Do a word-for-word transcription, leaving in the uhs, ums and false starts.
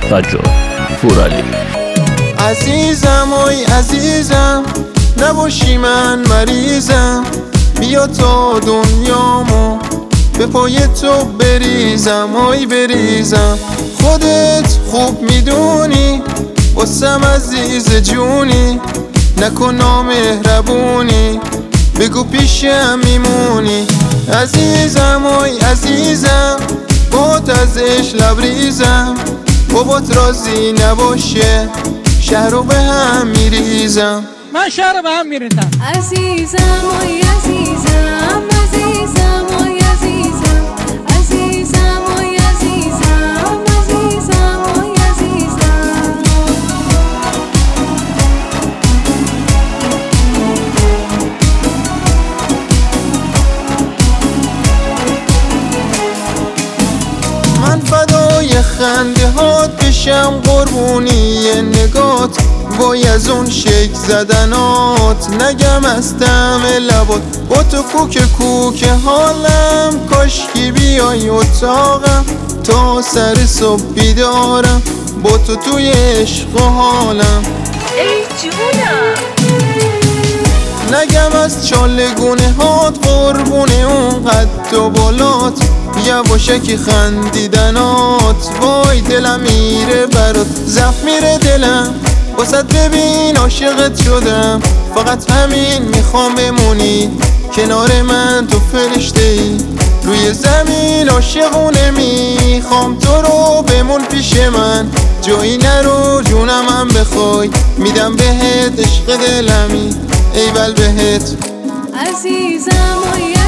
توجه پورالی. عزیزم وای عزیزم نباشی من مریضم، بیا تا دنیامو به پای تو بریزم وای بریزم. خودت خوب میدونی واسم عزیز جونی، نکن نامهربونی بگو پیشم میمونی. عزیزم وای عزیزم بات ازش لبریزم، بابات راضی نباشه شهر رو به هم میریزم. من شهر رو به هم میریزم. عزیزم وای عزیزم عزیزم وای عزیزم عزیزم وای عزیزم عزیزم وای عزیزم. من فدای خنده هات بشم قربونی نگات، وای از اون شک زدنات نگم از طعم لبات. با تو کوک کوک حالم کاشکی بیای اتاقم، تا سر صبح بیدارم با تو توی عشق و حالم. ای جونم نگم از چالگونه هات قربونه اون قد و بالات، یواشکی خندیدنات وای دلم میره برات، زخم میره دلم واسه ببین عاشقت شدم. فقط همین میخوام بمونی کنار من تو فرشته ای، روی زمین عاشقونه میخوام تو رو بمون پیش من. جایی نرو جونم هم بخوای میدم بهت عشق دلمی ایول بهت. عزیزم وای